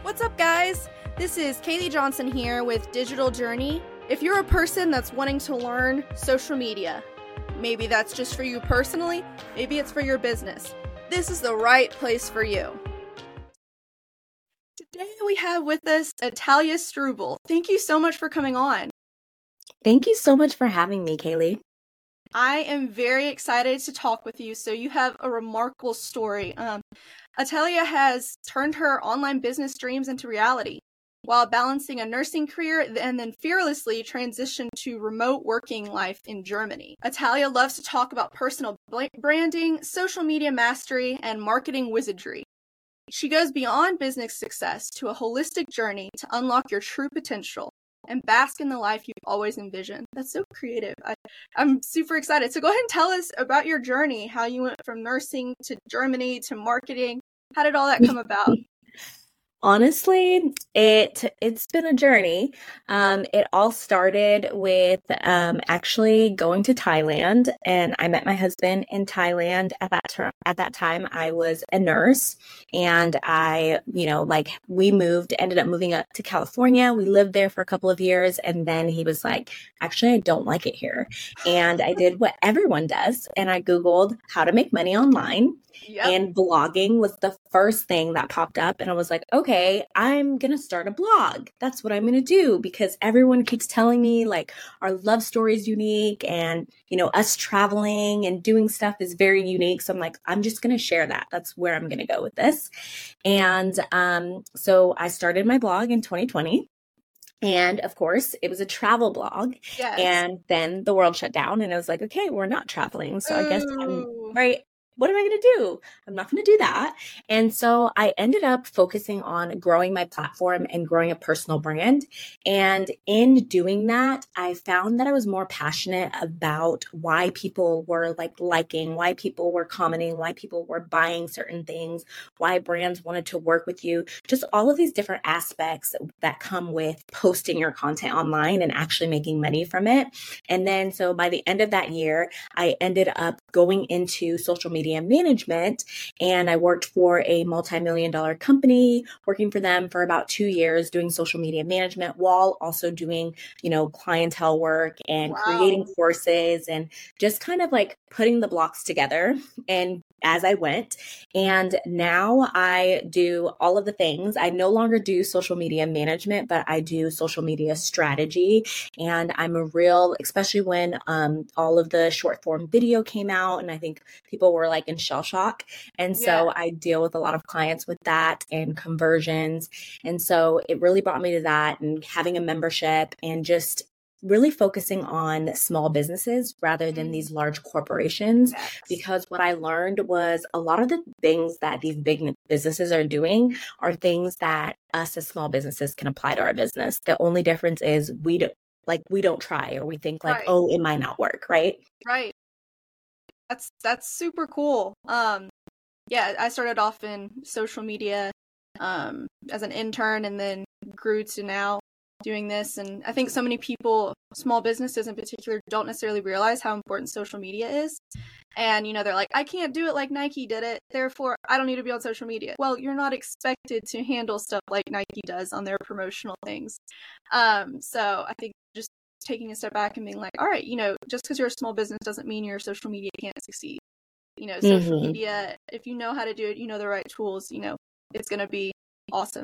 What's up, guys? This is Kaylee Johnson here with Digital Journey. If you're a person that's wanting to learn social media, maybe that's just for you personally, maybe it's for your business, this is the right place for you. Today we have with us Atalia Struble. Thank you so much for coming on. Thank you so much for having me, Kaylee. I am very excited to talk with you. So you have a remarkable story. Atalia has turned her online business dreams into reality while balancing a nursing career and then fearlessly transitioned to remote working life in Germany. Atalia loves to talk about personal branding, social media mastery, and marketing wizardry. She goes beyond business success to a holistic journey to unlock your true potential and bask in the life you've always envisioned. That's so creative. I'm super excited. So go ahead and tell us about your journey, how you went from nursing to Germany to marketing. How did all that come about? Honestly, it's been a journey. It all started with actually going to Thailand, and I met my husband in Thailand. At that time, I was a nurse, and we ended up moving up to California. We lived there for a couple of years, and then he was like, "Actually, I don't like it here." And I did what everyone does, and I Googled how to make money online. Yep. And blogging was the first thing that popped up. And I was like, okay, I'm going to start a blog. That's what I'm going to do, because everyone keeps telling me like our love story is unique and, us traveling and doing stuff is very unique. So I'm like, I'm just going to share that. That's where I'm going to go with this. And so I started my blog in 2020. And of course, it was a travel blog. Yes. And then the world shut down and I was like, okay, we're not traveling. So I guess what am I going to do? I'm not going to do that. And so I ended up focusing on growing my platform and growing a personal brand. And in doing that, I found that I was more passionate about why people were liking, why people were commenting, why people were buying certain things, why brands wanted to work with you, just all of these different aspects that come with posting your content online and actually making money from it. And then so by the end of that year, I ended up going into social media management, and I worked for a multi-million-dollar company, working for them for about 2 years, doing social media management while also doing, clientele work and creating courses and just kind of like putting the blocks together and as I went. And now I do all of the things. I no longer do social media management, but I do social media strategy. And I'm especially when all of the short form video came out, and I think people were like in shell shock. And so I deal with a lot of clients with that and conversions. And so it really brought me to that and having a membership and just really focusing on small businesses rather than these large corporations, because what I learned was a lot of the things that these big businesses are doing are things that us as small businesses can apply to our business. The only difference is we don't try, or we think like, oh, it might not work. Right. Right. That's super cool. I started off in social media as an intern and then grew to now doing this. And I think so many people, small businesses in particular, don't necessarily realize how important social media is. And, they're like, I can't do it like Nike did it, therefore I don't need to be on social media. Well, you're not expected to handle stuff like Nike does on their promotional things. So I think just taking a step back and being like, all right, just because you're a small business doesn't mean your social media can't succeed. Social media, if you know how to do it, the right tools, it's going to be awesome.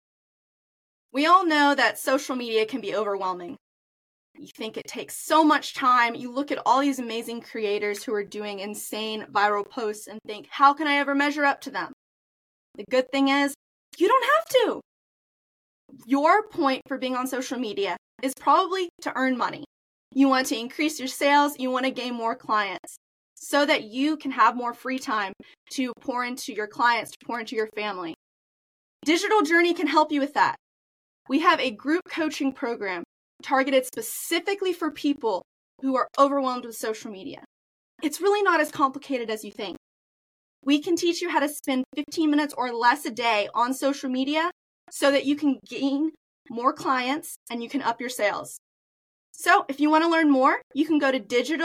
We all know that social media can be overwhelming. You think it takes so much time. You look at all these amazing creators who are doing insane viral posts and think, how can I ever measure up to them? The good thing is, you don't have to. Your point for being on social media is probably to earn money. You want to increase your sales. You want to gain more clients so that you can have more free time to pour into your clients, to pour into your family. Digital Journey can help you with that. We have a group coaching program targeted specifically for people who are overwhelmed with social media. It's really not as complicated as you think. We can teach you how to spend 15 minutes or less a day on social media so that you can gain more clients and you can up your sales. So if you want to learn more, you can go to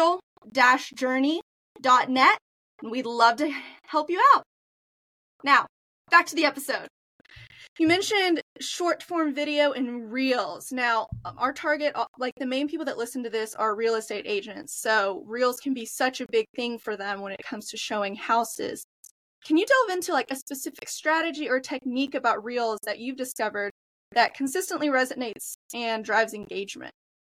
digital-journey.net and we'd love to help you out. Now, back to the episode. You mentioned short form video and reels. Now, our target, like the main people that listen to this are real estate agents. So reels can be such a big thing for them when it comes to showing houses. Can you delve into like a specific strategy or technique about reels that you've discovered that consistently resonates and drives engagement?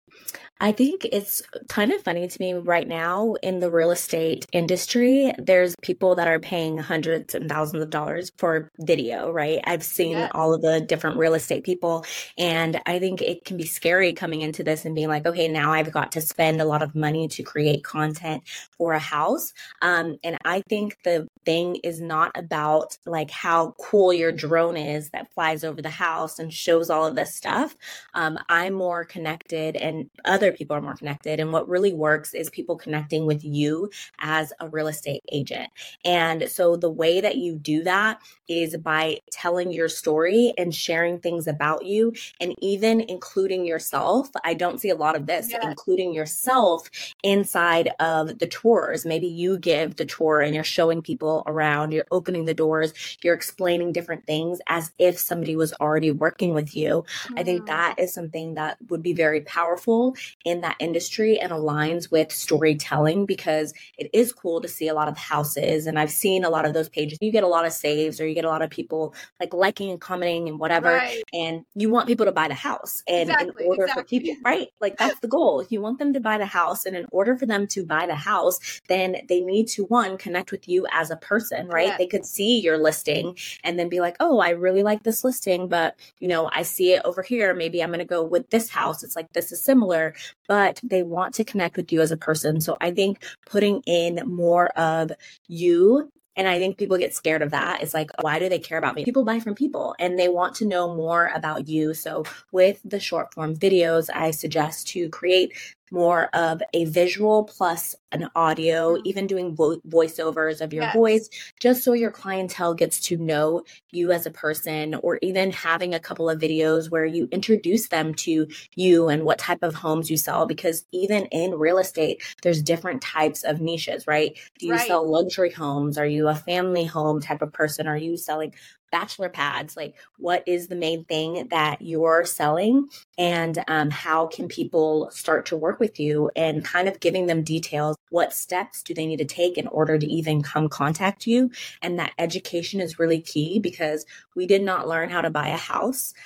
I think it's kind of funny to me right now in the real estate industry. There's people that are paying hundreds and thousands of dollars for video, right? I've seen all of the different real estate people, and I think it can be scary coming into this and being like, okay, now I've got to spend a lot of money to create content for a house. And I think the thing is not about like how cool your drone is that flies over the house and shows all of this stuff. I'm more connected and other people are more connected. And what really works is people connecting with you as a real estate agent. And so the way that you do that is by telling your story and sharing things about you and even including yourself. I don't see a lot of this, including yourself inside of the tours. Maybe you give the tour and you're showing people around, you're opening the doors, you're explaining different things as if somebody was already working with you. I think that is something that would be very powerful in that industry and aligns with storytelling, because it is cool to see a lot of houses. And I've seen a lot of those pages. You get a lot of saves, or you get a lot of people like liking and commenting and whatever. And you want people to buy the house. And in order for people, right? Like that's the goal. You want them to buy the house. And in order for them to buy the house, then they need to, one, connect with you as a person, right? They could see your listing and then be like, oh, I really like this listing, but you know, I see it over here. Maybe I'm going to go with this house. It's like, this is similar, but they want to connect with you as a person. So I think putting in more of you, and I think people get scared of that. It's like, why do they care about me? People buy from people and they want to know more about you. So with the short form videos, I suggest to create more of a visual plus an audio, even doing voiceovers of your voice, just so your clientele gets to know you as a person, or even having a couple of videos where you introduce them to you and what type of homes you sell. Because even in real estate, there's different types of niches, right? Do you sell luxury homes? Are you a family home type of person? Are you selling bachelor pads? Like, what is the main thing that you're selling, and how can people start to work with you, and kind of giving them details. What steps do they need to take in order to even come contact you? And that education is really key, because we did not learn how to buy a house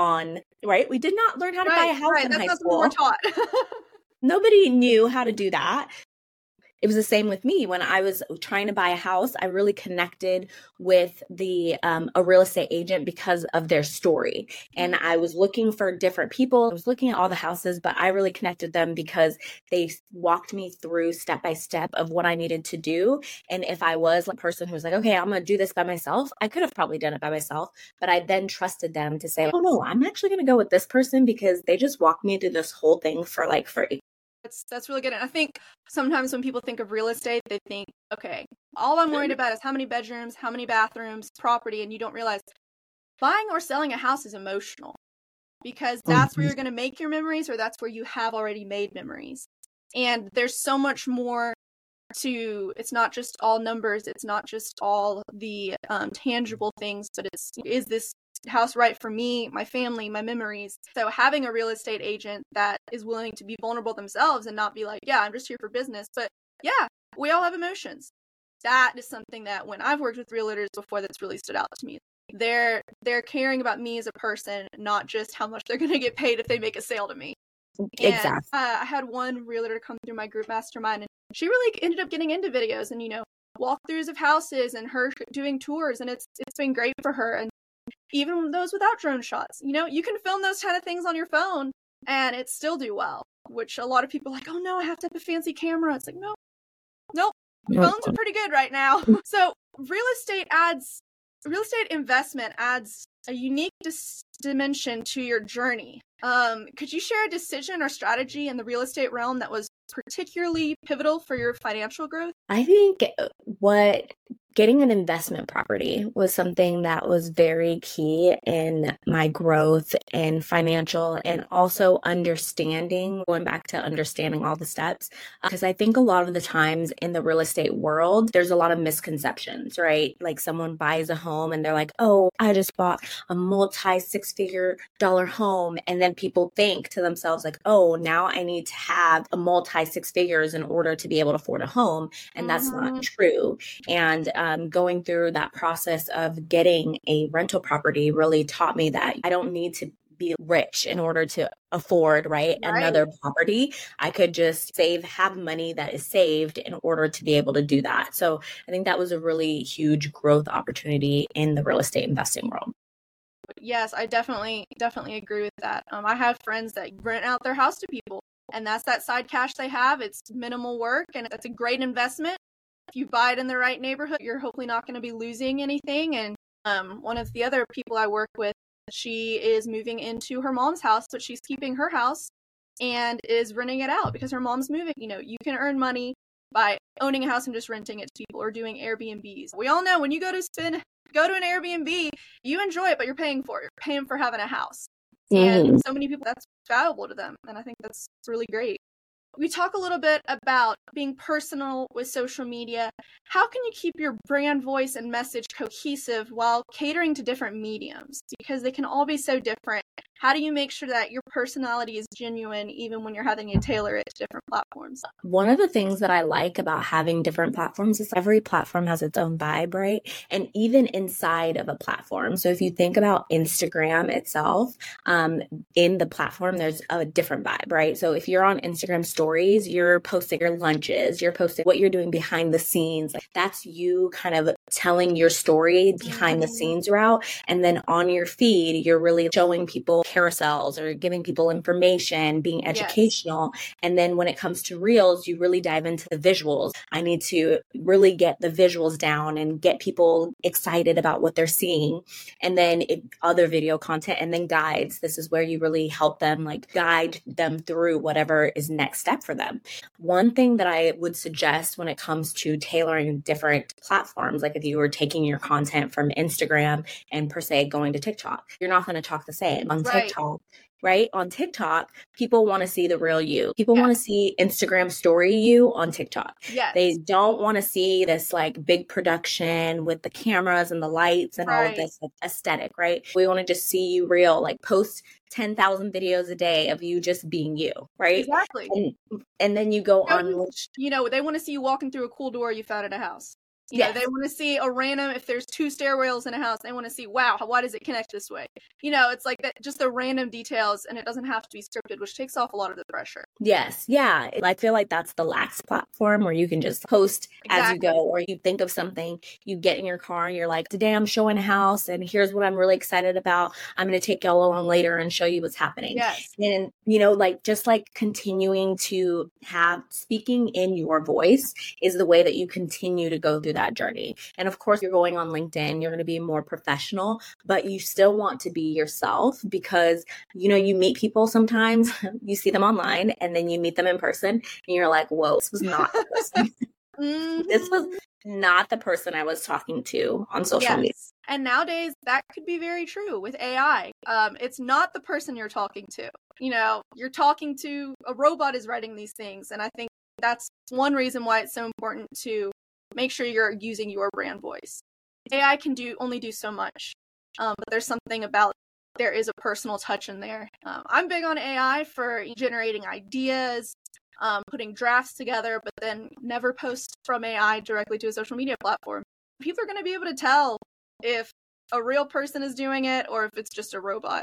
we did not learn how to buy a house in high school. We're taught. Nobody knew how to do that. It was the same with me when I was trying to buy a house. I really connected with a real estate agent because of their story. And I was looking for different people. I was looking at all the houses, but I really connected them because they walked me through step by step of what I needed to do. And if I was a person who was like, okay, I'm going to do this by myself, I could have probably done it by myself. But I then trusted them to say, oh no, I'm actually going to go with this person because they just walked me through this whole thing for like free. That's really good. And I think sometimes when people think of real estate, they think, okay, all I'm worried about is how many bedrooms, how many bathrooms, property, and you don't realize buying or selling a house is emotional, because that's where you're going to make your memories, or that's where you have already made memories. And there's so much more to, it's not just all numbers, it's not just all the tangible things, but is this house right for me, my family, my memories? So having a real estate agent that is willing to be vulnerable themselves and not be like, yeah, I'm just here for business, but yeah, we all have emotions. That is something that when I've worked with realtors before, that's really stood out to me. They're caring about me as a person, not just how much they're going to get paid if they make a sale to me. Exactly. And, I had one realtor come through my group mastermind, and she really ended up getting into videos and, walkthroughs of houses and her doing tours, and it's been great for her. And even those without drone shots, you can film those kind of things on your phone and it still do well, which a lot of people are like, oh no, I have to have a fancy camera. It's like, nope, phones are pretty good right now. So real estate investment adds a unique dimension to your journey. Could you share a decision or strategy in the real estate realm that was particularly pivotal for your financial growth? I think what getting an investment property was something that was very key in my growth and financial, and also going back to understanding all the steps. Because I think a lot of the times in the real estate world, there's a lot of misconceptions, right? Like someone buys a home and they're like, oh, I just bought a multi six-figure dollar home. And then people think to themselves like, oh, now I need to have a multi six figures in order to be able to afford a home. And that's not true. And going through that process of getting a rental property really taught me that I don't need to be rich in order to afford, another property. I could just have money that is saved in order to be able to do that. So I think that was a really huge growth opportunity in the real estate investing world. Yes, I definitely agree with that. I have friends that rent out their house to people, and that's that side cash they have. It's minimal work, and it's a great investment. If you buy it in the right neighborhood, you're hopefully not going to be losing anything. And one of the other people I work with, she is moving into her mom's house, but she's keeping her house and is renting it out because her mom's moving. You know, you can earn money by owning a house and just renting it to people, or doing Airbnbs. We all know when you go to an Airbnb, you enjoy it, but you're paying for it. You're paying for having a house. And so many people, that's valuable to them. And I think that's really great. We talk a little bit about being personal with social media. How can you keep your brand voice and message cohesive while catering to different mediums? Because they can all be so different. How do you make sure that your personality is genuine even when you're having to tailor it to different platforms? One of the things that I like about having different platforms is every platform has its own vibe, right? And even inside of a platform. So if you think about Instagram itself, in the platform, there's a different vibe, right? So if you're on Instagram stories, you're posting your lunches, you're posting what you're doing behind the scenes. Like that's you kind of telling your story behind the scenes route. And then on your feed, you're really showing people carousels or giving people information, being educational. Yes. And then when it comes to reels, you really dive into the visuals. I need to really get the visuals down and get people excited about what they're seeing. And then other video content, and then guides. This is where you really help them, like guide them through whatever is next step for them. One thing that I would suggest when it comes to tailoring different platforms, like if you were taking your content from Instagram and per se going to TikTok, you're not going to talk the same on TikTok. Right? On TikTok, people want to see the real you. People want to see Instagram story you on TikTok. Yes. They don't want to see this like big production with the cameras and the lights and all of this aesthetic, right? We want to just see you real, like post 10,000 videos a day of you just being you, right? Exactly. And then you go on. You know, they want to see you walking through a cool door you found at a house. You know, they want to see a random, if there's 2 stairwells in a house, they want to see, wow, why does it connect this way? You know, it's like that, just the random details, and it doesn't have to be scripted, which takes off a lot of the pressure. Yes. Yeah. I feel like that's the lax platform where you can just post as you go, or you think of something, you get in your car and you're like, today I'm showing a house and here's what I'm really excited about. I'm going to take y'all along later and show you what's happening. Yes. And, you know, like just like continuing to speaking in your voice is the way that you continue to go through that journey. And of course, you're going on LinkedIn, you're going to be more professional, but you still want to be yourself because, you know, you meet people sometimes, you see them online and then you meet them in person and you're like, whoa, this was not the person. This was not the person I was talking to on social media. And nowadays that could be very true with AI. It's not the person you're talking to. You know, you're talking to a robot is writing these things. And I think that's one reason why it's so important to make sure you're using your brand voice. AI can only do so much, but there's something about there is a personal touch in there. I'm big on AI for generating ideas, putting drafts together, but then never post from AI directly to a social media platform. People are going to be able to tell if a real person is doing it or if it's just a robot.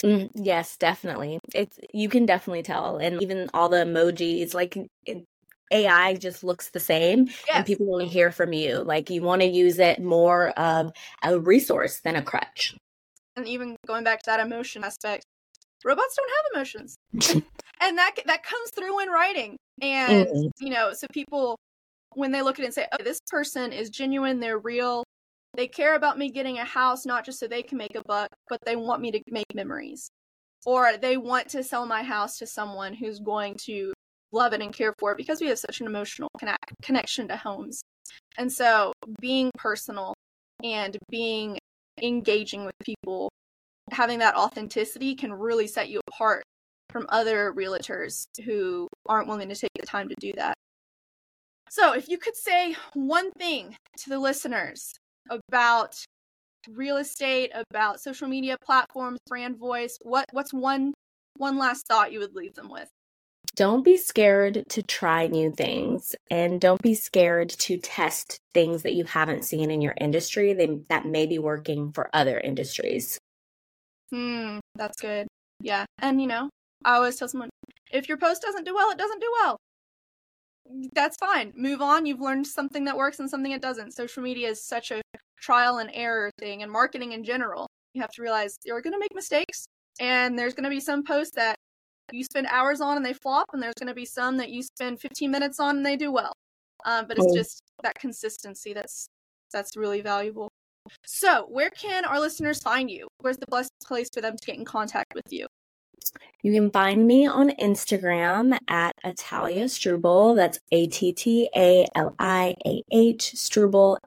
Yes, definitely. You can definitely tell. And even all the emojis, like AI just looks the same and people want to hear from you. Like you want to use it more of a resource than a crutch. And even going back to that emotion aspect, robots don't have emotions. And that comes through in writing. And, you know, so people, when they look at it and say, oh, this person is genuine, they're real, they care about me getting a house, not just so they can make a buck, but they want me to make memories. Or they want to sell my house to someone who's going to love it and care for it because we have such an emotional connection to homes. And so being personal and being engaging with people, having that authenticity can really set you apart from other realtors who aren't willing to take the time to do that. So if you could say one thing to the listeners about real estate, about social media platforms, brand voice, what's one last thought you would leave them with? Don't be scared to try new things, and don't be scared to test things that you haven't seen in your industry that may be working for other industries. That's good. Yeah. And I always tell someone, if your post doesn't do well, it doesn't do well. That's fine. Move on. You've learned something that works and something that doesn't. Social media is such a trial and error thing, and marketing in general. You have to realize you're going to make mistakes, and there's going to be some posts that you spend hours on and they flop, and there's going to be some that you spend 15 minutes on and they do well. But it's just that consistency that's really valuable. So where can our listeners find you? Where's the best place for them to get in contact with you? You can find me on Instagram at Atalia Struble. That's ATTALIAH Struble,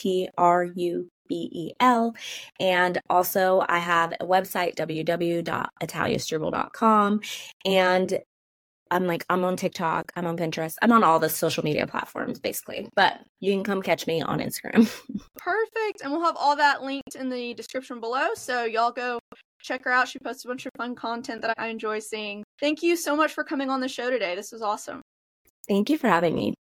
STRUBEL. And also I have a website, www.ataliastruble.com. And I'm on TikTok, I'm on Pinterest, I'm on all the social media platforms basically, but you can come catch me on Instagram. Perfect. And we'll have all that linked in the description below. So y'all go check her out. She posts a bunch of fun content that I enjoy seeing. Thank you so much for coming on the show today. This was awesome. Thank you for having me.